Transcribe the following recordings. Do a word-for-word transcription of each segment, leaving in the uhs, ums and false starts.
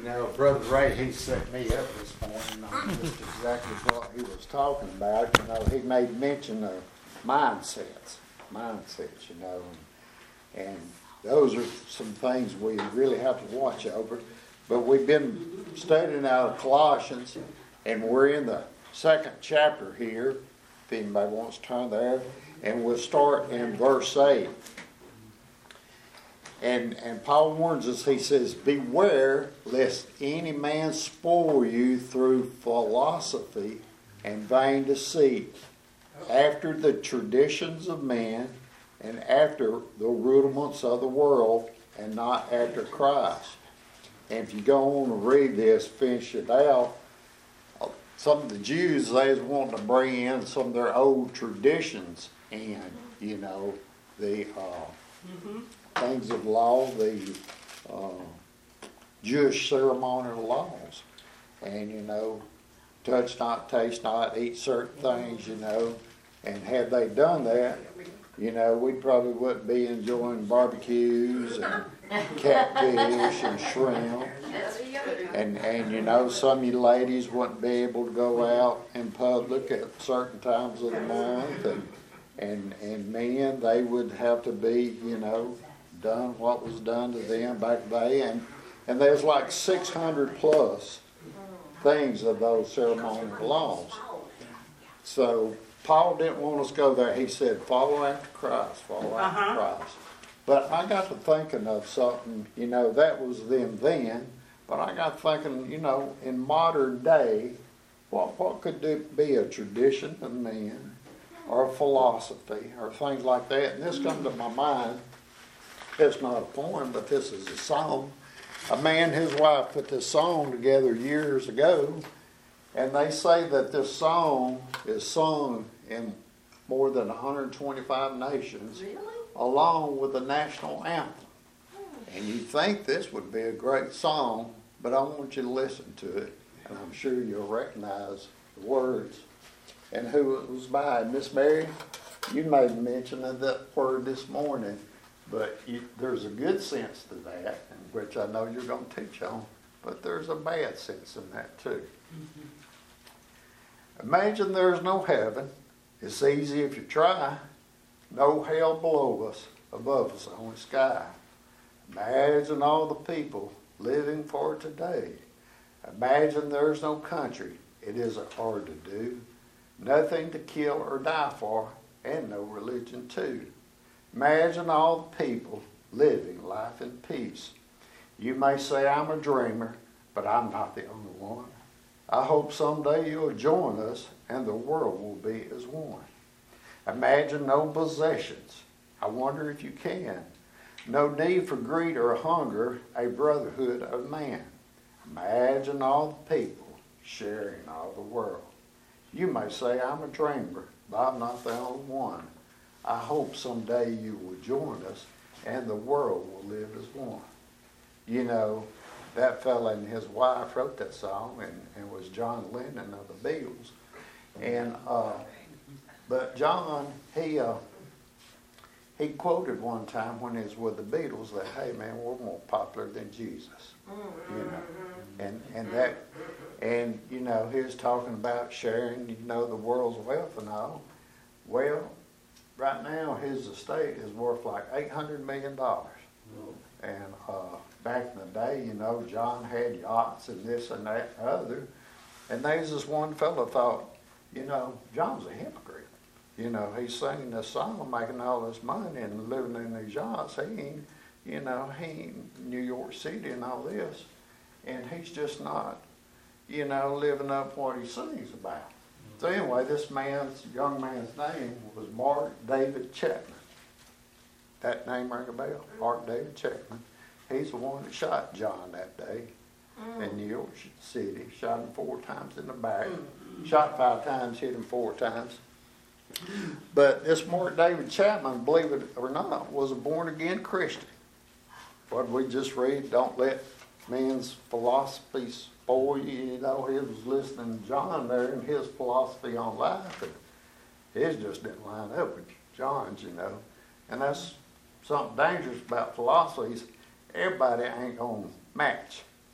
know, Brother Ray, he set me up this morning on just exactly what he was talking about. You know, he made mention of mindsets, mindsets, you know, and, and those are some things we really have to watch over. But we've been studying out of Colossians, and we're in the second chapter here, if anybody wants to turn there, and we'll start in verse eight. And and Paul warns us, he says, beware lest any man spoil you through philosophy and vain deceit, after the traditions of man, and after the rudiments of the world, and not after Christ. And if you go on to read this, finish it out, some of the Jews, they was wanting to bring in some of their old traditions and, you know, the uh, mm-hmm. things of law, the uh, Jewish ceremonial laws. And, you know, touch not, taste not, eat certain things, you know. And had they done that, you know, we probably wouldn't be enjoying barbecues and catfish and shrimp. And, and, you know, some of you ladies wouldn't be able to go out in public at certain times of the month. And, and, and men, they would have to be, you know, done what was done to them back then. And, and there's like six hundred plus things of those ceremonial laws. So Paul didn't want us to go there. He said, follow after Christ, follow after uh-huh. Christ. But I got to thinking of something, you know, that was them then, but I got thinking, you know, in modern day, what what could do, be a tradition of men, or a philosophy, or things like that. And this comes to my mind. It's not a poem, but this is a song. A man and his wife put this song together years ago, and they say that this song is sung in more than one hundred twenty-five nations, really? Along with the national anthem. And you think this would be a great song, but I want you to listen to it, and I'm sure you'll recognize the words and who it was by. Miss Mary, you made mention of that word this morning, but you, there's a good sense to that, which I know you're going to teach on, but there's a bad sense in that too. Mm-hmm. Imagine there's no heaven. It's easy if you try. No hell below us, above us, only sky. Imagine all the people living for today. Imagine there's no country. It isn't hard to do. Nothing to kill or die for, and no religion too. Imagine all the people living life in peace. You may say I'm a dreamer, but I'm not the only one. I hope someday you'll join us and the world will be as one. Imagine no possessions. I wonder if you can. No need for greed or hunger, a brotherhood of man. Imagine all the people sharing all the world. You may say I'm a dreamer, but I'm not the only one. I hope someday you will join us and the world will live as one. You know, that fella and his wife wrote that song, and, and was John Lennon of the Beatles. And uh, but John, he uh, he quoted one time when he was with the Beatles that, hey man, we're more popular than Jesus. You know, and and that, and you know, he was talking about sharing, you know, the world's wealth and all. Well, right now his estate is worth like eight hundred million dollars. And uh, back in the day, you know, John had yachts and this and that and other. And there's this one fellow thought, you know, John's a hypocrite. You know, he's singing this song, making all this money and living in these yachts. He ain't, you know, he ain't New York City and all this. And he's just not, you know, living up what he sings about. So anyway, this man's, young man's name was Mark David Chapman. That name rang a bell? Mark David Chapman. He's the one that shot John that day mm. in New York City. Shot him four times in the back. Mm. Shot five times, hit him four times. But this Mark David Chapman, believe it or not, was a born-again Christian. What we just read, don't let men's philosophies spoil you. You know, he was listening to John there and his philosophy on life, and his just didn't line up with John's, you know. And that's something dangerous about philosophies. Everybody ain't going to match,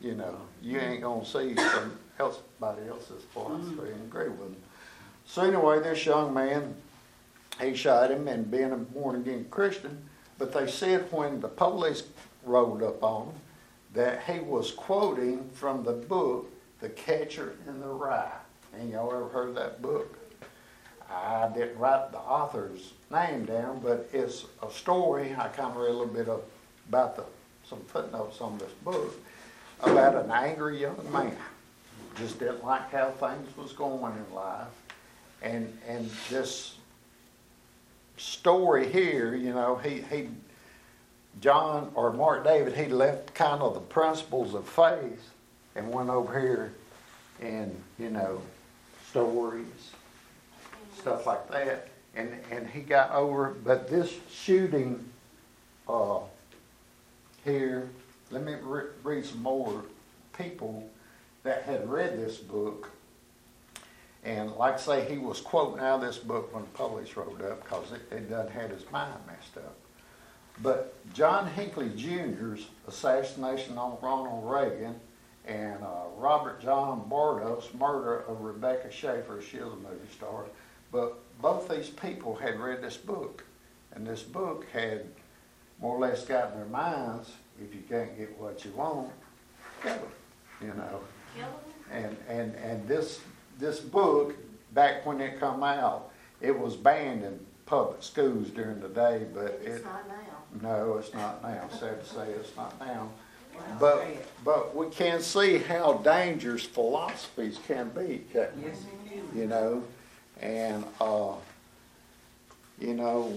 you know, you ain't gonna see somebody else's philosophy and agree with them. So anyway, this young man, he shot him and being a born again Christian, but they said when the police rolled up on him that he was quoting from the book The Catcher in the Rye. Ain't y'all ever heard of that book? I didn't write the author's name down, but it's a story. I kind of read a little bit of, about the, some footnotes on this book about an angry young man. Just didn't like how things was going in life. And and this story here, you know, he, he John or Mark David, he left kind of the principles of faith and went over here and, you know, stories, stuff like that. And and he got over, but this shooting uh, here, let me re- read some more people that had read this book. And like I say, he was quoting out of this book when the police rolled up because it, it done had his mind messed up. But John Hinckley Junior's assassination on Ronald Reagan and uh, Robert John Bardos' murder of Rebecca Schaefer, she was a movie star. But both these people had read this book. And this book had more or less got in their minds, if you can't get what you want, kill them, you know. Kill them? And, and, and this this book, back when it come out, it was banned in public schools during the day, but It's it, not now. no, it's not now. Sad to say it's not now. Wow. But but we can see how dangerous philosophies can be, can't we? Yes, it can. You know, and uh, you know,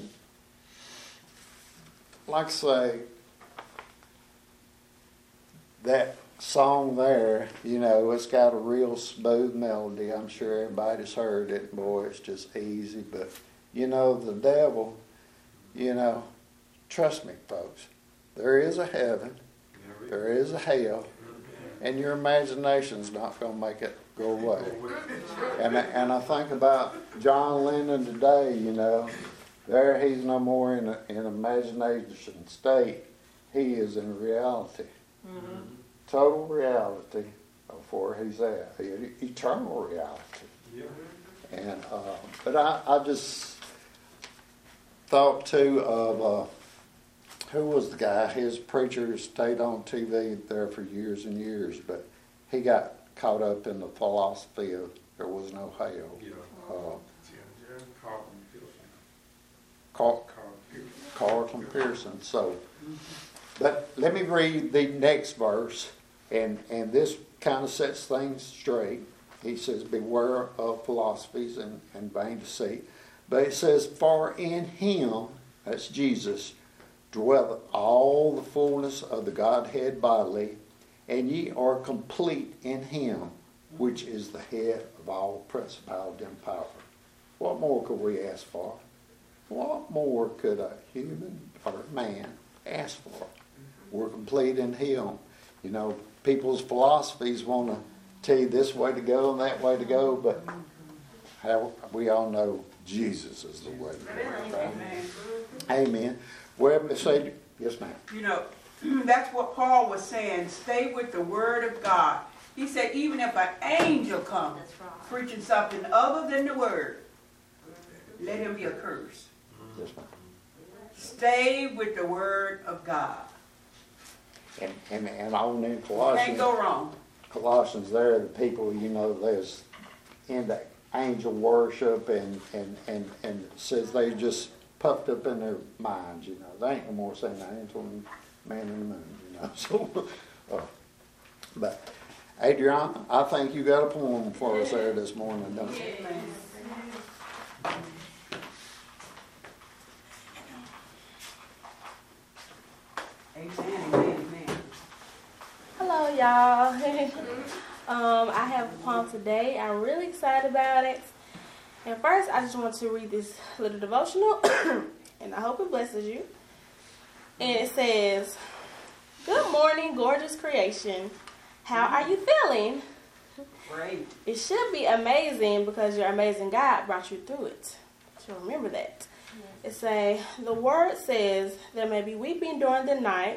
like I say, that song there, you know, it's got a real smooth melody. I'm sure everybody's heard it. Boy, it's just easy. But, you know, the devil, you know, trust me, folks, there is a heaven, there is a hell, and your imagination's not going to make it go away. And, and I think about John Lennon today, you know, there he's no more in an imagination state. He is in reality. Mm-hmm. Total reality of where he's at, eternal reality. Yeah. And uh, but I, I just thought too of uh, who was the guy? His preacher stayed on T V there for years and years, but he got caught up in the philosophy of there was no hell. Yeah. Uh, Yeah, Carlton Pearson. Carl, Carlton Pearson. Carlton Pearson. So, but let me read the next verse, and, and this kind of sets things straight. He says, beware of philosophies and, and vain deceit. But it says, for in him, that's Jesus, dwelleth all the fullness of the Godhead bodily, and ye are complete in him, which is the head of all principality and power. What more could we ask for? What more could a human or man ask for? We're complete in him. You know, people's philosophies want to tell you this way to go and that way to go, but how, we all know Jesus is the way to go. Right? Amen. Amen. Well, say, yes, ma'am. You know, that's what Paul was saying. Stay with the word of God. He said, even if an angel comes That's right. preaching something other than the word, let him be accursed. Yes, ma'am. Stay with the word of God. And, and, and on in Can't Colossians, go wrong. Colossians there, the people, you know, there's into angel worship and, and, and, and it says they just puffed up in their minds, you know. They ain't no more saying the angel and man in the moon, you know. So, uh, but, Adriana, I think you got a poem for us there this morning, don't you? Amen. Amen, amen, amen. Hello, y'all. um, I have a poem today. I'm really excited about it. And first, I just want to read this little devotional, and I hope it blesses you. And it says, "Good morning, gorgeous creation. How are you feeling? Great. It should be amazing because your amazing God brought you through it. So remember that." It say, "The word says there may be weeping during the night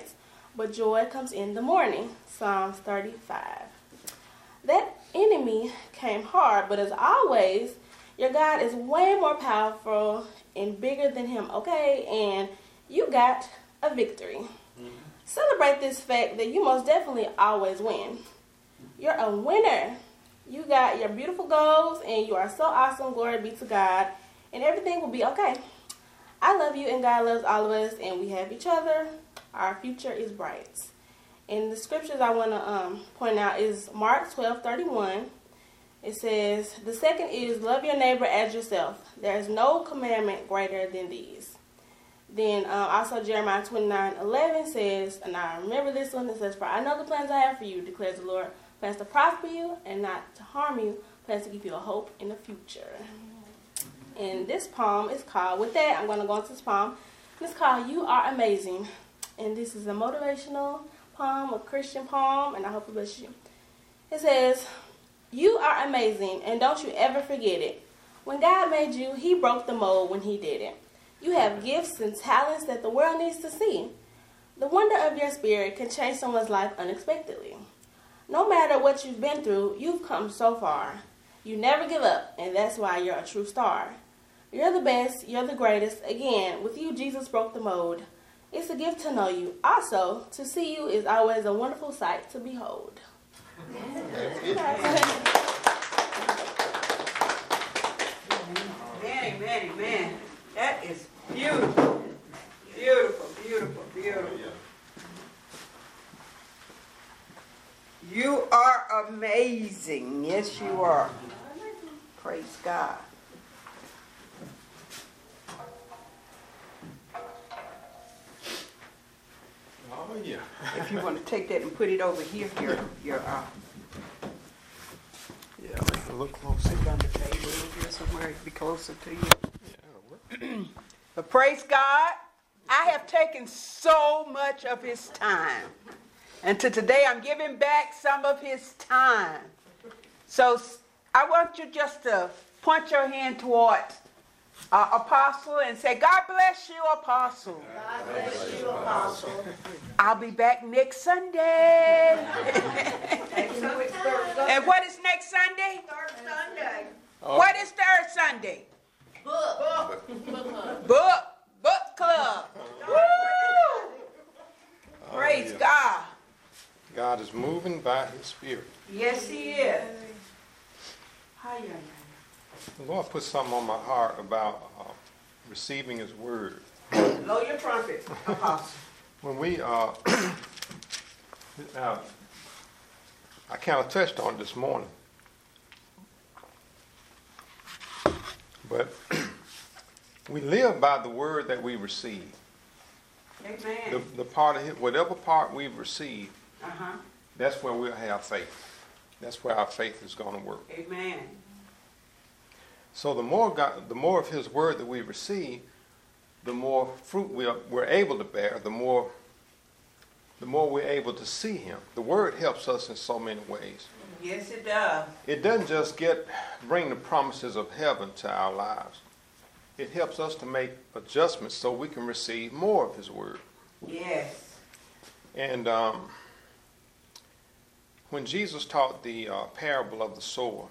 but joy comes in the morning. Psalms thirty-five. That enemy came hard, but as always, your God is way more powerful and bigger than him, okay? And you got a victory. Mm-hmm. Celebrate this fact that you most definitely always win. You're a winner. You got your beautiful goals, and you are so awesome. Glory be to God. And everything will be okay. I love you, and God loves all of us, and we have each other. Our future is bright. And the scriptures I want to um, point out is Mark twelve thirty-one. It says, the second is, love your neighbor as yourself. There is no commandment greater than these. Then um, also Jeremiah twenty-nine eleven says, and I remember this one, it says, for I know the plans I have for you, declares the Lord, plans to prosper you and not to harm you, plans to give you a hope in the future. And this poem is called, with that, I'm going to go into this poem. It's called, You Are Amazing. And this is a motivational poem, a Christian poem, and I hope it bless you. It says, you are amazing, and don't you ever forget it. When God made you, he broke the mold when he did it. You have gifts and talents that the world needs to see. The wonder of your spirit can change someone's life unexpectedly. No matter what you've been through, you've come so far. You never give up, and that's why you're a true star. You're the best, you're the greatest. Again, with you, Jesus broke the mold. It's a gift to know you. Also, to see you is always a wonderful sight to behold. Amen, amen, amen. That is beautiful. Beautiful, beautiful, beautiful. You are amazing. Yes, you are. Praise God. Oh, yeah. If you want to take that and put it over here, your, your, uh, Yeah, make it look closer. put it on the table over here somewhere, it'd be closer to you. Yeah, But praise God, I have taken so much of his time. And to today, I'm giving back some of his time. So I want you just to point your hand toward uh, Apostle and say, God bless you, Apostle. God bless you, Apostle. I'll be back next Sunday. And what is next Sunday? Third Sunday. What is third Sunday? Book. Book. Book club. Woo! Praise God. God is moving by his spirit. Yes, he is. Hi, yeah, The Lord put something on my heart about uh, receiving his word. yeah. Blow your trumpet, Apostle. When we, uh, now, I kind of touched on it this morning, but we live by the word that we receive. The, Amen. the part of it, whatever part we've received, Uh-huh. that's where we'll have faith. That's where our faith is going to work. Amen. So the more God, the more of his word that we receive, the more fruit we are, we're able to bear, the more the more we're able to see him. The word helps us in so many ways. Yes, it does. It doesn't just get bring the promises of heaven to our lives. It helps us to make adjustments so we can receive more of his word. Yes. And um, when Jesus taught the uh, parable of the sower,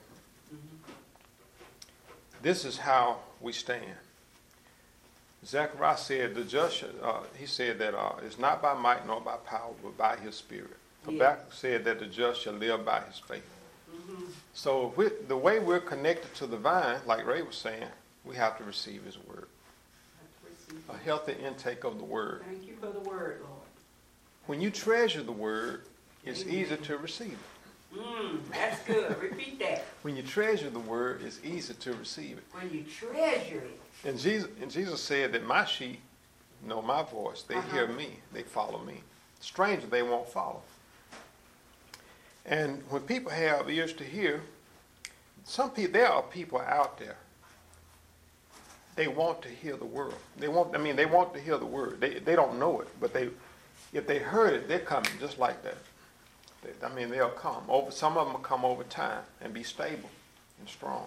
this is how we stand. Zechariah said, "The just," uh, he said that uh, it's not by might nor by power, but by his spirit. Yeah. Habakkuk said that the just shall live by his faith. Mm-hmm. So we, the way we're connected to the vine, like Ray was saying, we have to receive his word. A healthy intake of the word. Thank you for the word, Lord. When you treasure the word, it's easy to receive it. Mm, that's good. Repeat that. When you treasure the word, it's easy to receive it. When you treasure it. And Jesus, and Jesus said that my sheep know my voice. They Uh-huh. hear me. They follow me. Stranger, they won't follow. And when people have ears to hear, some people, there are people out there. They want to hear the word. They want, I mean, they want to hear the word. They, they don't know it, but they, if they heard it, they're coming just like that. They, I mean, they'll come. Over, some of them will come over time and be stable and strong.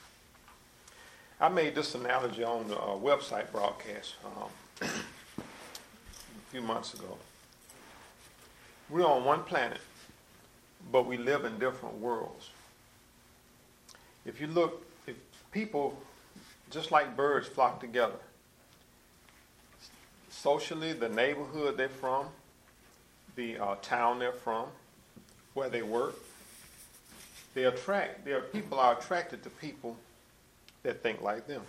I made this analogy on the uh, website broadcast um, a few months ago. We're on one planet, but we live in different worlds. If you look, if people, just like birds, flock together, socially, the neighborhood they're from, the uh, town they're from, where they work, they attract, their people are attracted to people that think like them.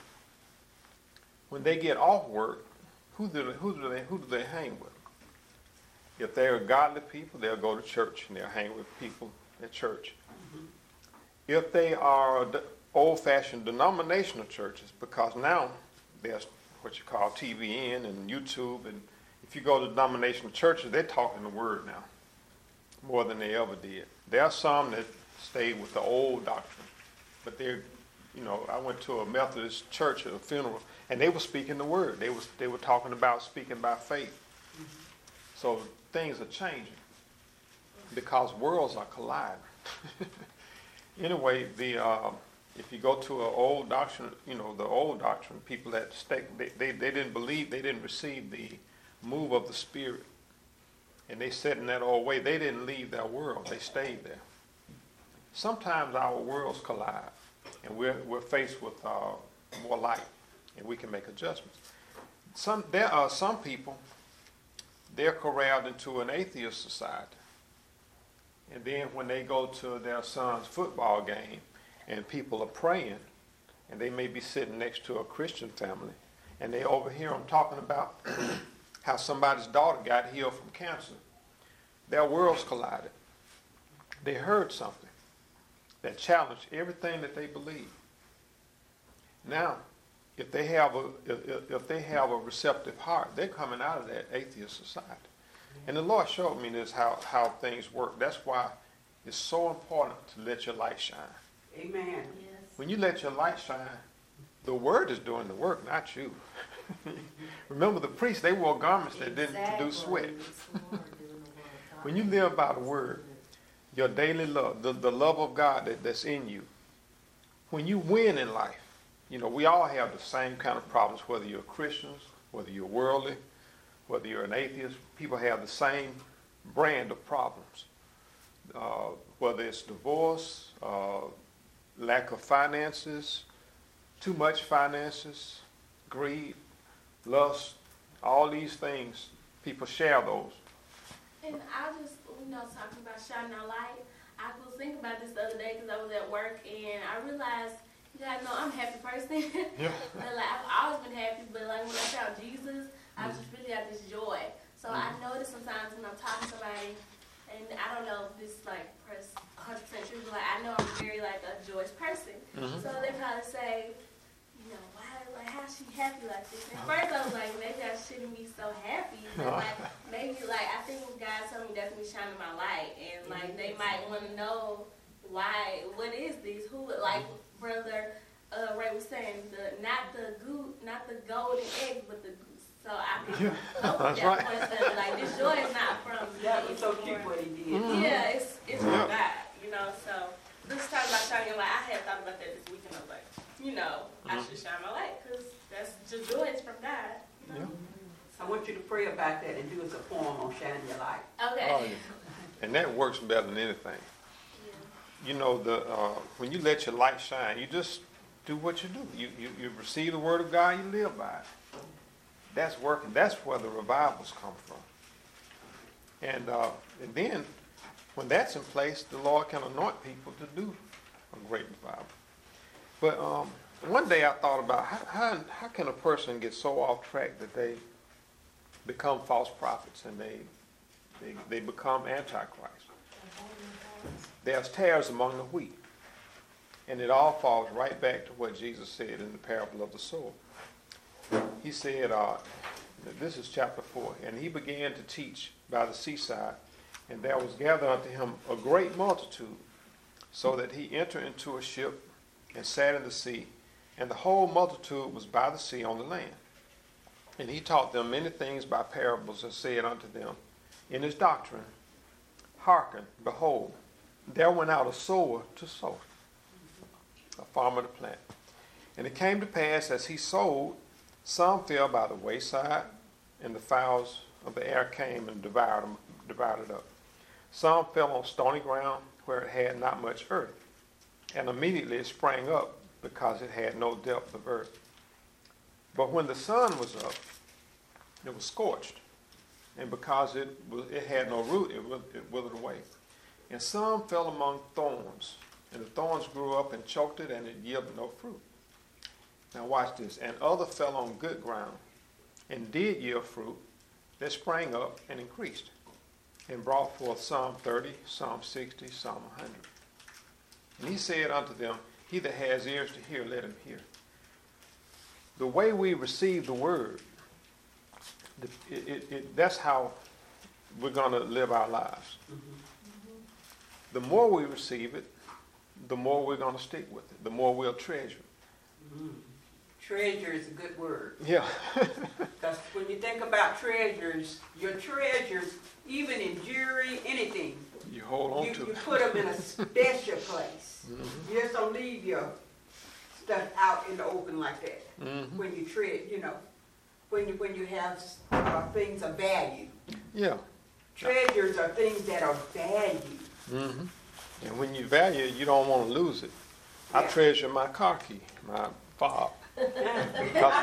When they get off work, who do they, who do they, who do they hang with? If they're godly people, they'll go to church and they'll hang with people at church. Mm-hmm. If they are old-fashioned denominational churches, because now there's what you call T V N and YouTube, and if you go to denominational churches, they're talking the word now more than they ever did. There are some that stayed with the old doctrine, but they're, you know, I went to a Methodist church at a funeral, and they were speaking the word. They was they were talking about speaking by faith. Mm-hmm. So things are changing because worlds are colliding. Anyway, the uh, if you go to an old doctrine, you know, the old doctrine, people that stay, they, they, they didn't believe, they didn't receive the move of the Spirit. And they sat in that old way. They didn't leave their world. They stayed there. Sometimes our worlds collide, and we're, we're faced with uh, more light, and we can make adjustments. Some, there are some people, they're corralled into an atheist society. And then when they go to their son's football game and people are praying, and they may be sitting next to a Christian family, and they overhear them talking about how somebody's daughter got healed from cancer. Their worlds collided. They heard something that challenged everything that they believe. Now, if they have a if, if they have a receptive heart, they're coming out of that atheist society. And the Lord showed me this, how, how things work. That's why it's so important to let your light shine. Amen. Yes. When you let your light shine, the word is doing the work, not you. Remember the priests, they wore garments that didn't produce sweat. When you live by the word, your daily love, the, the love of God that, that's in you, when you win in life, you know, we all have the same kind of problems, whether you're Christians, whether you're worldly, whether you're an atheist. People have the same brand of problems, uh, whether it's divorce, uh, lack of finances, too much finances, greed, lust, all these things, people share those. And I just, you know, talking about shining our light, I was thinking about this the other day because I was at work and I realized, you guys know I'm a happy person. Yeah. But like, I've always been happy, but like when I found Jesus, I just really had this joy. So mm-hmm. I notice sometimes when I'm talking to somebody, and I don't know if this like one hundred percent true, but like I know I'm very like a joyous person. Mm-hmm. So they probably say, you know, why, like how she happy like this? At first I was like, maybe I shouldn't be so happy. But like maybe like I think God told me definitely shining my light, and like they might want to know why. What is this? Who like brother uh, Ray was saying, the not the goo, not the golden egg, but the goose. So I can Yeah, hope that's that right. person, like this joy is not from That me, was so it's cute more- what he did. Mm-hmm. Yeah, it's it's Yeah. from God, you know. So this talking about shining your light, I had thought about that this weekend. I was like, you know, I Mm-hmm. should shine my light because that's just joy is from God. You know? I want you to pray about that and do us a poem on shining your light. Okay. Oh, yeah. And that works better than anything. You know, the uh, when you let your light shine, you just do what you do. You, you, you receive the word of God, you live by it. That's working. That's where the revivals come from. And, uh, and then, when that's in place, the Lord can anoint people to do a great revival. But um, one day I thought about how, how, how can a person get so off track that they become false prophets and they, they, they become antichrist. There's tares among the wheat. And it all falls right back to what Jesus said in the parable of the sower. He said, uh, this is chapter four, and he began to teach by the seaside, and there was gathered unto him a great multitude, so that he entered into a ship and sat in the sea, and the whole multitude was by the sea on the land. And he taught them many things by parables, and said unto them in his doctrine, Hearken, behold, there went out a sower to sow, a farmer to plant. And it came to pass, as he sowed, some fell by the wayside, and the fowls of the air came and devoured them, devoured it up. Some fell on stony ground where it had not much earth, and immediately it sprang up because it had no depth of earth. But when the sun was up, it was scorched, and because it was, it had no root, it, it withered away. And some fell among thorns, and the thorns grew up and choked it, and it yielded no fruit. Now watch this. And other fell on good ground, and did yield fruit that sprang up and increased, and brought forth some thirty, some sixty, some a hundred. And he said unto them, he that has ears to hear, let him hear. The way we receive the word, the, it, it, it, that's how we're going to live our lives. The more we receive it, the more we're going to stick with it, the more we'll treasure it. Treasure is a good word. Yeah. Because when you think about treasures, your treasures, even in jewelry, anything, You hold on you, to you it. put them in a special place. Mhm. You just don't leave your stuff out in the open like that. Mhm. When you tread, you know, when you when you have uh, things of value. Yeah. Treasures are things that are valued. hmm And when you value it, you don't want to lose it. I Yeah. treasure my car key, my fob. Because-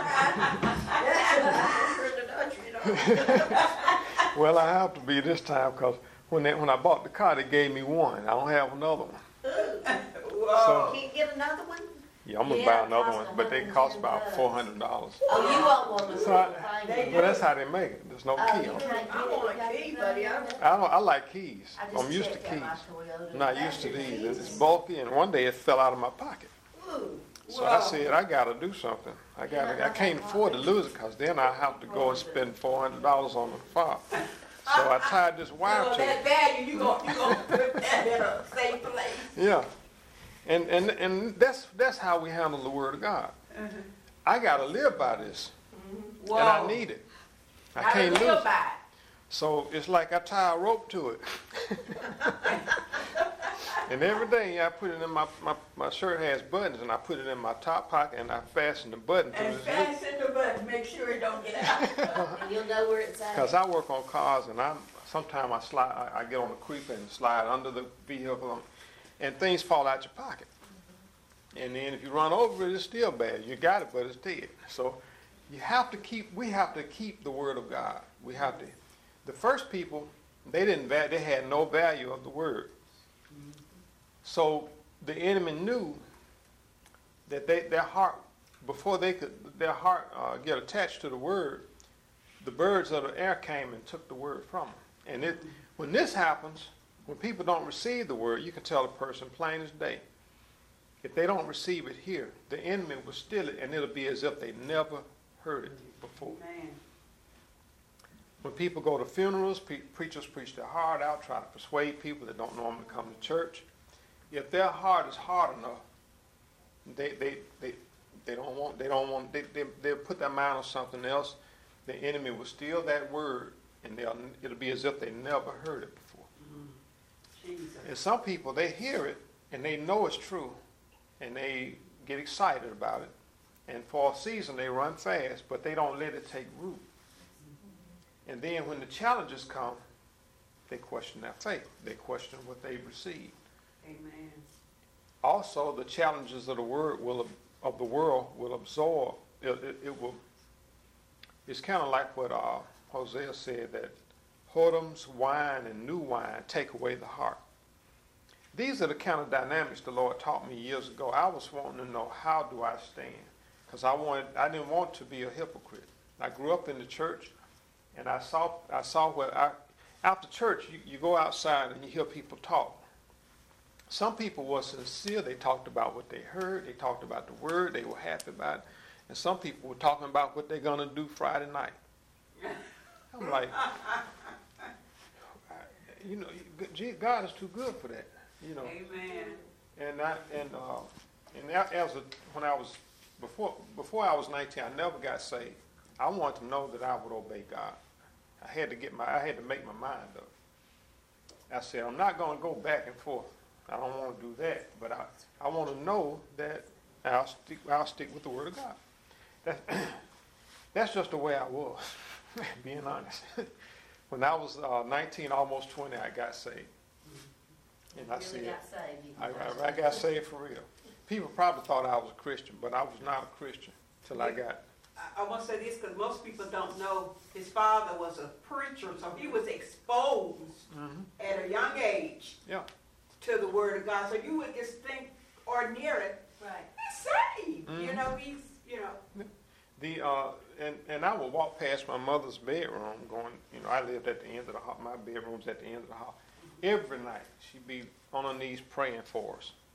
well, I have to be this time because when they, when I bought the car, they gave me one. I don't have another one. Whoa. Can't get another one? Yeah, I'm gonna Yeah, buy another cost one, one but they hundred cost ten about bucks. four hundred dollars. Oh, you want one with So I- the They thing. Well, that's how they make it. There's no Oh, key you on it. can't I get want it a key, buddy. I want- I don't. I like keys. I just I'm used to checked out keys. my Toyota. I'm not used to these. And it's bulky, and one day it fell out of my pocket. Ooh. So I Wow. said, I gotta do something. I got. to I can't afford to lose it because then I have to go and spend four hundred dollars on the fob. So I tied this wire So to that it. value, you gonna you gonna put that in a safe place. Yeah, and and and that's that's how we handle the Word of God. I gotta live by this, Whoa. and I need it. I Gotta can't live lose it. by So it's like I tie a rope to it. And every day I put it in my, my, my shirt has buttons, and I put it in my top pocket, and I fasten the button to And this fasten the button, make sure it don't get out. And you'll know where it's at. because I work on cars, and I sometimes I slide, I, I get on the creeper and slide under the vehicle, and things fall out your pocket. And then if you run over it, it's still bad. You got it, but it's dead. So you have to keep. We have to keep the Word of God. We have to. The first people, they didn't. va- They had no value of the Word. So the enemy knew that they, their heart, before they could, their heart uh, get attached to the Word, the birds of the air came and took the Word from them. And it, when this happens, when people don't receive the Word, you can tell a person plain as day. If they don't receive it here, the enemy will steal it, and it'll be as if they never heard it before. Man. When people go to funerals, pre- preachers preach their heart out, try to persuade people that don't normally come to church. If their heart is hard enough, they they they, they don't want they don't want they, they they'll put their mind on something else. The enemy will steal that word, and they'll it'll be as if they never heard it before. Jesus. And some people, they hear it and they know it's true, and they get excited about it. And for a season they run fast, but they don't let it take root. And then when the challenges come, they question their faith. They question what they've received. Amen. Also, the challenges of the word will of the world will absorb. It, it, it will. It's kind of like what uh, Hosea said, that whoredoms, wine, and new wine take away the heart. These are the kind of dynamics the Lord taught me years ago. I was wanting to know, how do I stand? Because I wanted, I didn't want to be a hypocrite. I grew up in the church, and I saw, I saw where I, after church, you, you go outside and you hear people talk. Some people were sincere. They talked about what they heard. They talked about the word. They were happy about it. And some people were talking about what they're going to do Friday night. I'm like, you know, gee, God is too good for that. You know. Amen. And I and uh, and that, as a, when I was before before I was nineteen, I never got saved. I wanted to know that I would obey God. I had to get my I had to make my mind up. I said, I'm not going to go back and forth. I don't want to do that, but I I want to know that I'll stick I'll stick with the Word of God. That, that's just the way I was, being honest. When I was uh, nineteen, almost twenty, I got saved. And I Really said, got saved. You I, can I, I got saved for real. People probably thought I was a Christian, but I was not a Christian till I got. I, I want to say this because most people don't know his father was a preacher, so he was exposed Mhm. at a young age Yeah. to the Word of God. So you would just think ordinary, Right. he's saved. You Mhm. know, he's, you know. The uh, and and I would walk past my mother's bedroom, going. You know, I lived at the end of the hall. My bedroom's at the end of the hall. Every night she'd be on her knees praying for us.